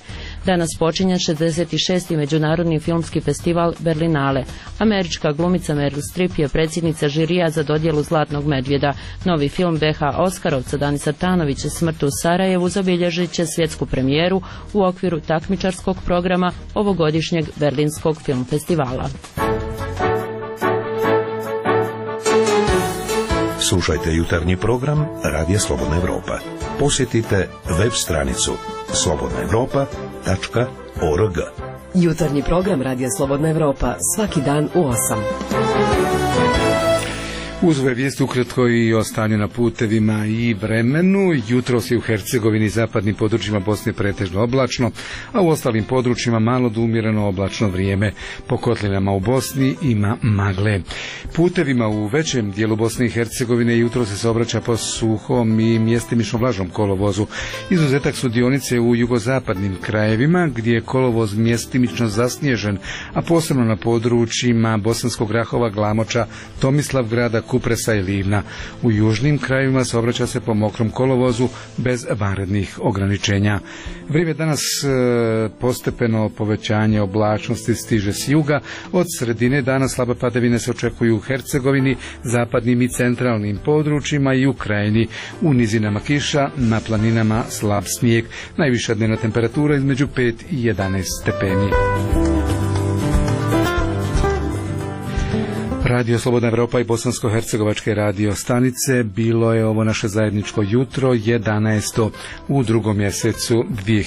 Danas počinje 66. Međunarodni filmski festival Berlinale. Američka glumica Meryl Streep je predsjednica žirija za dodjelu Zlatnog medvjeda. Novi film BH Oskarovca Danisa Tanovića Smrt u Sarajevu zabilježit će svjetsku premijeru u okviru takmičarskog programa ovogodišnjeg Berlinskog film festivala. Slušajte jutarnji program Radija Slobodna Evropa. Posjetite web stranicu slobodnaevropa.org. Jutarnji program Radija Slobodna Evropa svaki dan u 8. Uz ove vijesti ukratko i o stanju na putevima i vremenu. Jutros je u Hercegovini i zapadnim područjima Bosne pretežno oblačno, a u ostalim područjima malo do umjereno oblačno vrijeme. Po kotlinama u Bosni ima magle. Putevima u većem dijelu Bosne i Hercegovine jutros se saobraća po suhom i mjestimično vlažnom kolovozu. Izuzetak su dionice u jugozapadnim krajevima gdje je kolovoz mjestimično zasnježen, a posebno na područjima Bosanskog Grahova, Glamoča, Tomislavgrada, Kupresa i Livna. U južnim krajevima saobraća se po mokrom kolovozu bez vanrednih ograničenja. Vrijeme danas postepeno povećanje oblačnosti stiže s juga. Od sredine dana slabe padavine se očekuju u Hercegovini, zapadnim i centralnim područjima i u Krajini. U nizinama kiša, na planinama slab snijeg. Najviša dnevna temperatura između 5 i 11 stepeni. Radio Slobodna Evropa i bosansko-hercegovačke radio stanice, bilo je ovo naše zajedničko jutro 11. u drugom mjesecu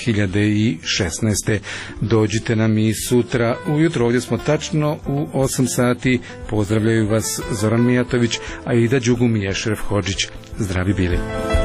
2016. Dođite nam i sutra ujutro, ovdje smo tačno u 8 sati. Pozdravljaju vas Zoran Mijatović, a Ida Đugum i Ešref Hodžić. Zdravi bili.